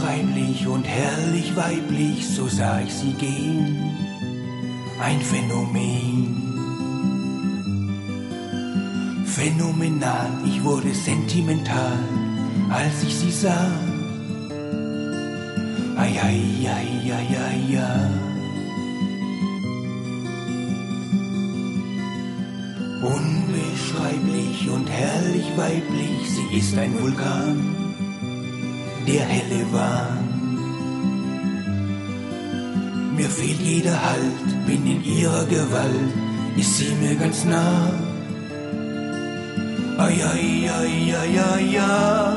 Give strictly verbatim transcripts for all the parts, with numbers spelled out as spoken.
Unbeschreiblich und herrlich weiblich, so sah ich sie gehen, ein Phänomen. Phänomenal, ich wurde sentimental, als ich sie sah. Ai, ai, ai, ai, ai, ai. Unbeschreiblich und herrlich weiblich, sie ist ein Vulkan, der helle Wahn. Mir fehlt jeder Halt, bin in ihrer Gewalt, ist sie mir ganz nah. Ai, ai, ai, ai, ai, ai.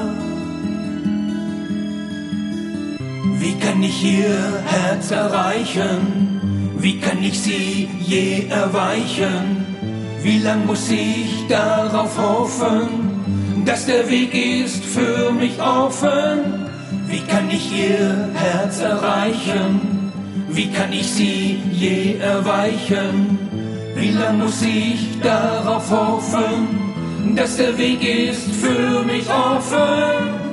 Wie kann ich ihr Herz erreichen? Wie kann ich sie je erweichen? Wie lang muss ich darauf hoffen, dass der Weg ist für mich offen? Wie kann ich ihr Herz erreichen? Wie kann ich sie je erweichen? Wie lang muss ich darauf hoffen, dass der Weg ist für mich offen?